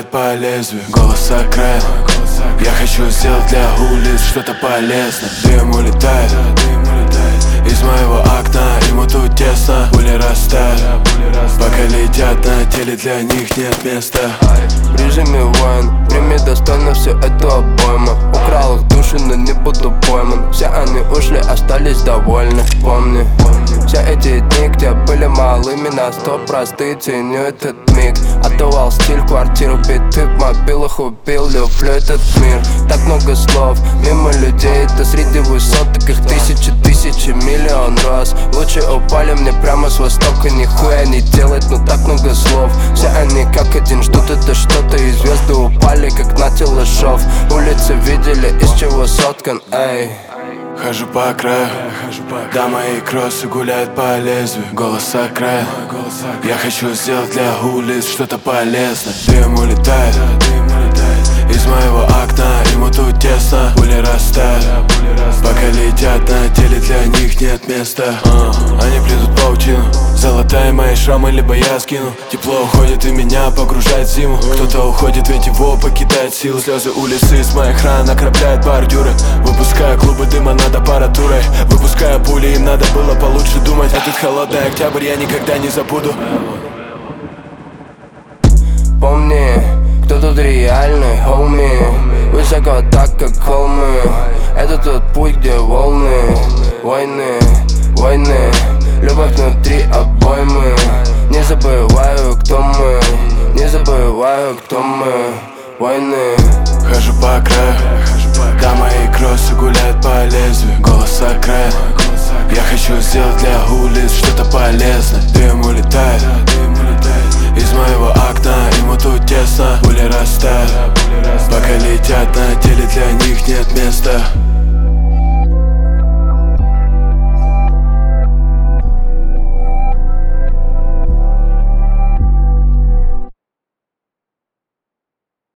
гуляет по лезвию. Голос окраин. Я хочу сделать для улиц что-то полезное. Дым улетает из моего окна, ему тут тесно. Пули растают, пока летят на теле, для них нет места. В режиме воин, прими достойно всю эту обойму. Украл их души, но не буду пойман. Все они ушли, остались довольны. Помни, все эти дни, где были малыми, на 100 простые, ценю этот миг. Отдавал стиль, квартиру, биты в мобилах убил. Люблю этот мир, так много слов мимо людей, это среди высот, таких тысячи, миллион раз. Лучше упали мне прямо с востока, нихуя не делать, но так много слов. Все они как один ждут это что-то, и звезды упали, как на тело шов. Улицы видели, из чего соткан, эй. Хожу по краю, да, мои кроссы гуляют по лезвию. Голос окраин. Я хочу сделать для улиц что-то полезное. Дым улетает из моего окна, ему тут тесно. Пули растают, пока летят на теле, для них нет места. Они плетут паутину, золотая мои шрамы, либо я скину. Тепло уходит и меня погружает в зиму. Кто-то уходит, ведь его покидает силы. Слезы улицы из моих ран окропляют бордюры. Выпуская клубы дыма над аппаратурой, выпуская пули, им надо было получше думать. Этот холодный октябрь я никогда не забуду. Помни, кто тут реальный, homie. Высоко так, как холмы. Это тот путь, где волны. Войны, любовь внутри обоймы. Не забываю, кто мы. Не забываю, кто мы. Войны. Хожу по краю, да, мои кроссы гуляют по лезвию. Голос окраин. Я хочу сделать для улиц что-то полезное. Дым улетает из моего окна, ему тут тесно. Пули растают, пока летят на теле, для них нет места.